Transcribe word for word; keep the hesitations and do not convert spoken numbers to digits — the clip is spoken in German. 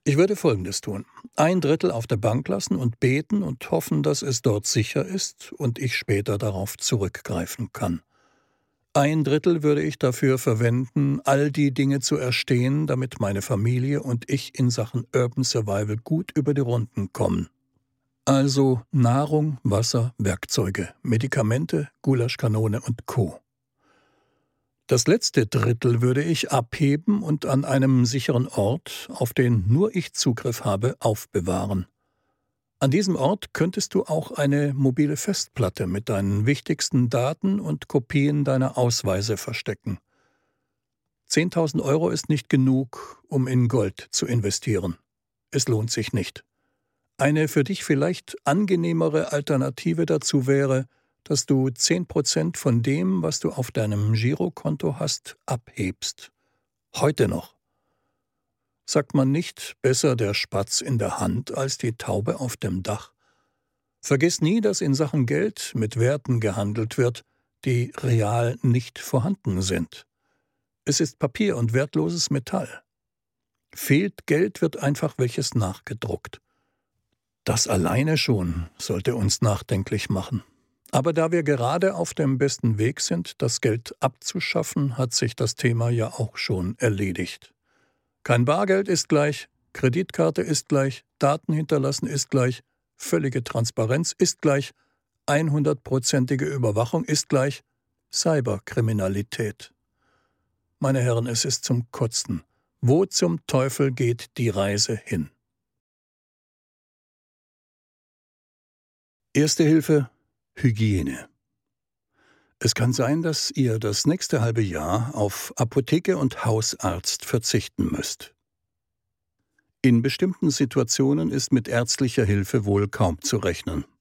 Ich würde Folgendes tun. Ein Drittel auf der Bank lassen und beten und hoffen, dass es dort sicher ist und ich später darauf zurückgreifen kann. Ein Drittel würde ich dafür verwenden, all die Dinge zu erstehen, damit meine Familie und ich in Sachen Urban Survival gut über die Runden kommen. Also Nahrung, Wasser, Werkzeuge, Medikamente, Gulaschkanone und Co. Das letzte Drittel würde ich abheben und an einem sicheren Ort, auf den nur ich Zugriff habe, aufbewahren. An diesem Ort könntest du auch eine mobile Festplatte mit deinen wichtigsten Daten und Kopien deiner Ausweise verstecken. zehntausend Euro ist nicht genug, um in Gold zu investieren. Es lohnt sich nicht. Eine für dich vielleicht angenehmere Alternative dazu wäre, dass du zehn Prozent von dem, was du auf deinem Girokonto hast, abhebst. Heute noch. Sagt man nicht, besser der Spatz in der Hand als die Taube auf dem Dach? Vergiss nie, dass in Sachen Geld mit Werten gehandelt wird, die real nicht vorhanden sind. Es ist Papier und wertloses Metall. Fehlt Geld, wird einfach welches nachgedruckt. Das alleine schon sollte uns nachdenklich machen. Aber da wir gerade auf dem besten Weg sind, das Geld abzuschaffen, hat sich das Thema ja auch schon erledigt. Kein Bargeld ist gleich, Kreditkarte ist gleich, Daten hinterlassen ist gleich, völlige Transparenz ist gleich, hundertprozentige Überwachung ist gleich, Cyberkriminalität. Meine Herren, es ist zum Kotzen. Wo zum Teufel geht die Reise hin? Erste Hilfe: Hygiene. Es kann sein, dass ihr das nächste halbe Jahr auf Apotheke und Hausarzt verzichten müsst. In bestimmten Situationen ist mit ärztlicher Hilfe wohl kaum zu rechnen.